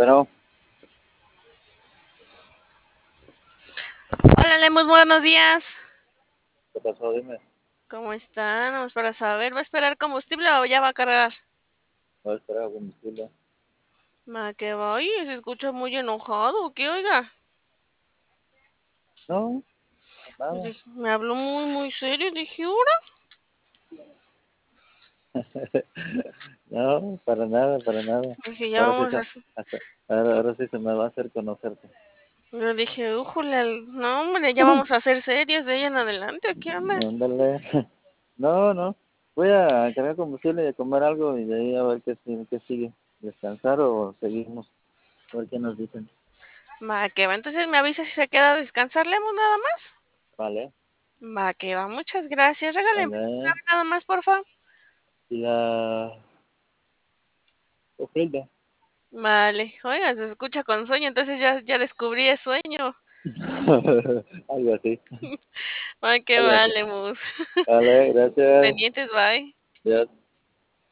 Bueno, Hola, Lemus, buenos días. ¿qué pasó? Dime. ¿Cómo están? Vamos para saber, ¿va a esperar combustible o ya va a cargar? Voy a esperar a combustible. Ma, que va, oye, se escucha muy enojado, ¿qué oiga? No, Pues nada. me habló muy serio, dije, ¿ahora? No, para nada, para nada. Dije, ya Ahora sí vamos se, a... hasta- ahora sí se me va a hacer conocerte. Yo dije, újule, no, hombre, ya vamos a ser serios de ahí en adelante, ¿qué onda? Ándale. No, no. Voy a cargar combustible y a comer algo y de ahí a ver qué sigue. ¿Descansar o seguimos? A ver qué nos dicen. Va, que va, entonces me avisa si se queda a descansar, Lemus, nada más. Vale, Va, que va, muchas gracias. Regáleme vale. nada más, porfa. Y la Hilda. Vale, oiga, se escucha con sueño, entonces ya descubrí el sueño. Algo así. Va, que Algo va, así. Lemus. Vale, gracias. Pendientes, bye. Adiós.